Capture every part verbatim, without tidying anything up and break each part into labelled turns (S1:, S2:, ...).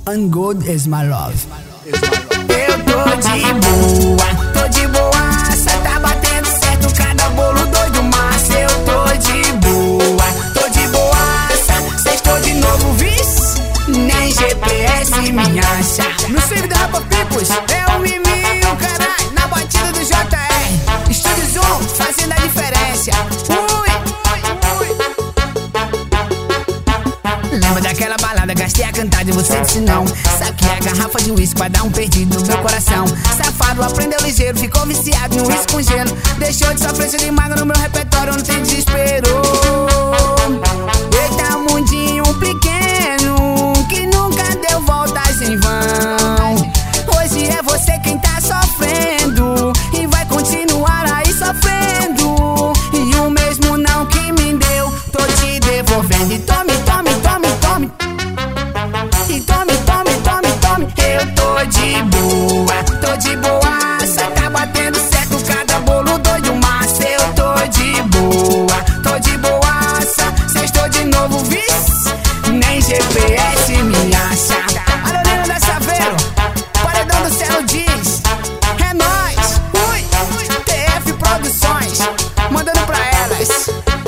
S1: And good is my love.
S2: Eu tô de boa, tô de boaça, tá batendo certo cada bolo doido massa. Eu tô de boa, tô de boaça, sextou de novo, vice, nem G P S me acha.
S1: No filho da Rapa Picos, é o Miminho, carai, na batida do J R. Estúdio Zoom, fazendo a diferença. Ui, ui, ui.
S2: Lembra daquela balada, gastei a cantar e você disse não. Saquei a garrafa de uísque pra dar um perdido no meu coração. Safado, aprendeu ligeiro, ficou viciado em uísque com gelo. Deixou de sofrência de mago no meu repertório, não tem desespero. Eita, mundinho pequeno, que nunca deu voltas em vão. Hoje é você quem tá sofrendo e vai continuar aí sofrendo. E o mesmo não que me deu, tô te devolvendo. E tome, tome, tome, tome. E tome, tome, tome, tome. Eu tô de boa, tô de boaça, tá batendo certo cada bolo doido massa. Eu tô de boa, tô de boaça, sextou de novo, vice, nem G P S me acha.
S1: Alô, Nino da Saveiro, Paredão do Céu diz, é nóis, ui, T F Produções, mandando pra elas.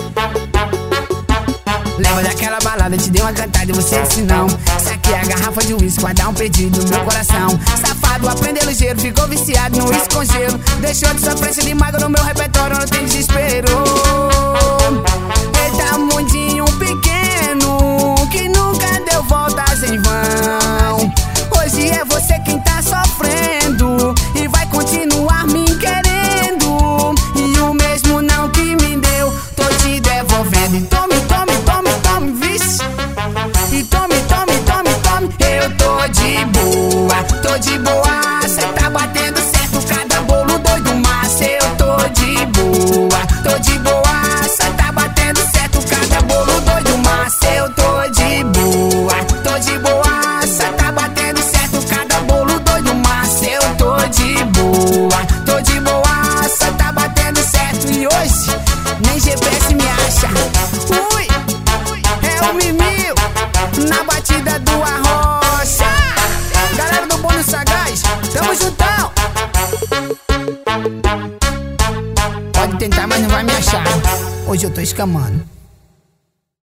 S2: Lembra daquela balada, te dei uma cantada e você disse não. Saquei a garrafa de uísque pra dar um pedido no meu coração. Safado, aprendeu ligeiro, ficou viciado no uísque com gelo. Deixou de sofrência de mago no meu repertório, não tem desespero. Eita, mundinho pequeno, que nunca deu voltas em vão. Hoje é você quem tá sofrendo e vai continuar me querendo. E o mesmo não que me deu, tô te devolvendo. E tome, tome, tome, tome, vice. E tome, tome, tome, tome. Eu tô de boa, tô de boaça, tá batendo certo cada bolo doido massa. Eu tô de boa, tô de boaça, tá batendo certo cada bolo doido massa. Eu tô de boa, tô de boaça, tá batendo certo cada bolo doido massa. Eu tô de boa, tô de boaça, tá batendo certo. E hoje nem G P S me acha.
S1: Ui, é o Miminho, na batida do Arrocha. Galera do Bônus Sagaz, tamo juntão.
S2: Pode tentar, mas não vai me achar.
S1: Hoje eu tô escamando.